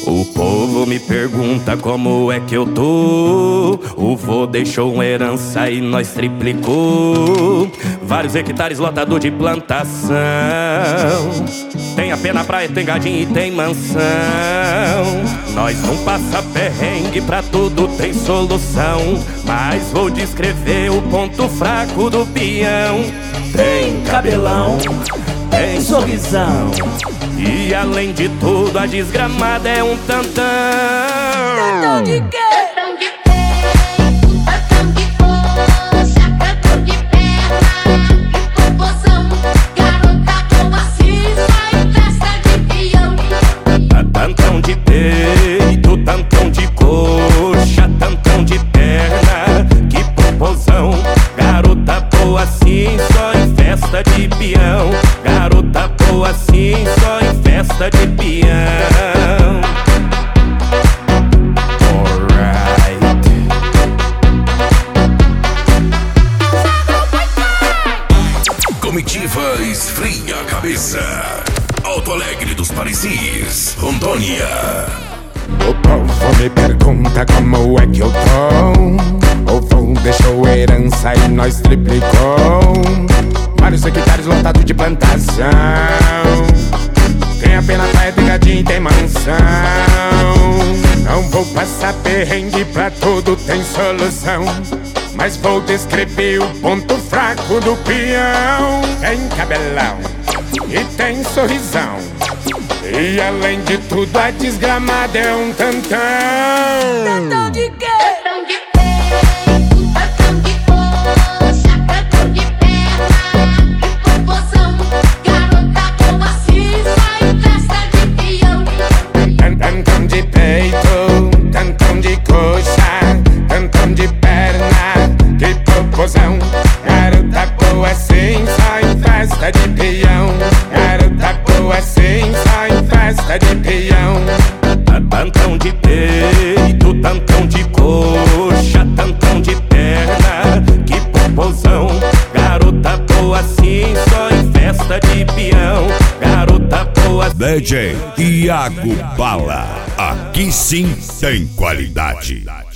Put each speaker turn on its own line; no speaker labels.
O povo me pergunta como é que eu tô. O vô deixou uma herança e nós triplicou. Vários hectares lotado de plantação. Tem a pé na praia, tem gadinho e tem mansão. Nós não passa perrengue, pra tudo tem solução. Mas vou descrever o ponto fraco do peão.
Tem cabelão,
tem
sorrisão,
e além de tudo a desgramada é um tantão.
Tantão de quê?
Tantão de peito, tantão de coxa, tantão de perna e popozão. Garota como assim, só em festa de peão.
Tantão de peito, tantão de coxa, tantão de perna, que popozão. Garota boa assim, só em festa de peão. Garota boa assim, só em festa de peão. Alright.
Comitiva esfria a cabeça. Alto Alegre dos Parecis, Rondônia.
O povo me pergunta como é que eu tô. O vô deixou herança e nós triplicou. Vários hectares lotados de plantação. Tem a pena praia, tem gadinho e tem mansão. Não vou passar perrengue, pra tudo tem solução. Mas vou descrever o ponto fraco do peão. Tem cabelão e tem sorrisão, e além de tudo a desgramada é um tantão.
Tantão de quê?
Tantão de peito, tantão de coxa, tantão de perna e popozão. Garota como assim, só em festa de peão.
Tantão de peito, tantão de coxa, tantão de perna, que popozão. Garota boa assim, só em festa de peão. Garota boa assim, só em festa de peão.
Tantão de peito, tantão de coxa, tantão de perna, que popozão. Garota boa assim, só em festa de peão. Garota boa assim.
DJ Iago Bala, aqui sim tem qualidade.